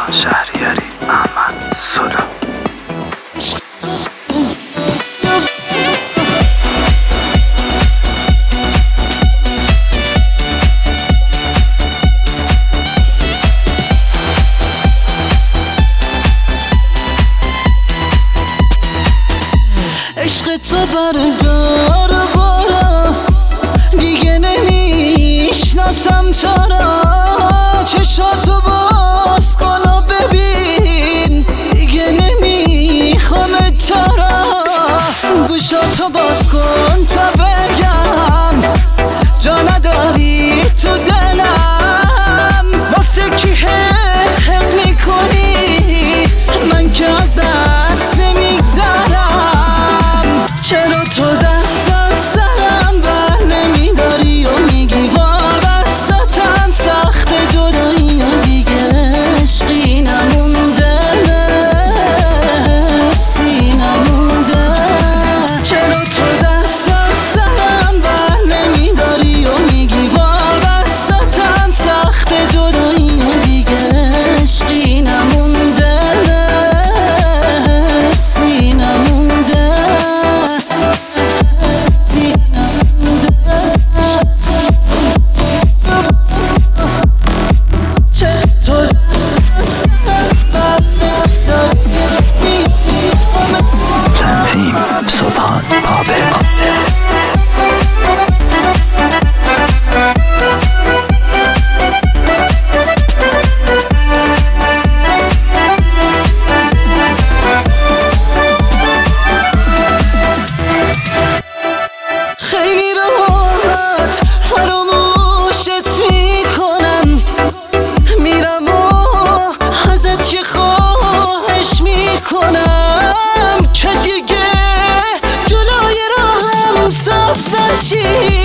شهریاری، احمد سولا. عشق تو بردار بارا، دیگه نمیشناسم چرا. چشاتو باز کن و ببین، دیگه نمیخوام ترا. گوشاتو باز کن تا بگم، جا نداری تو دلم. واسه کی حق میکنی، من که ازت نمیگذرم. چرا تو دست از سرم بر نمیداری و میگی وابستم، سخت جدایی و دیگه عشقی نمونده نمونده. چرا تو دست از سرم بر نمیداری و میگی وابستم، سخت جدایی و دیگه عشقی نمونده نمونده. تنظیم سبحان پابل. خیلی راحت فراموشت میکنم، میرم و ازت یه خواهش میکنم که دیگه جلوی راهم سبز نشی.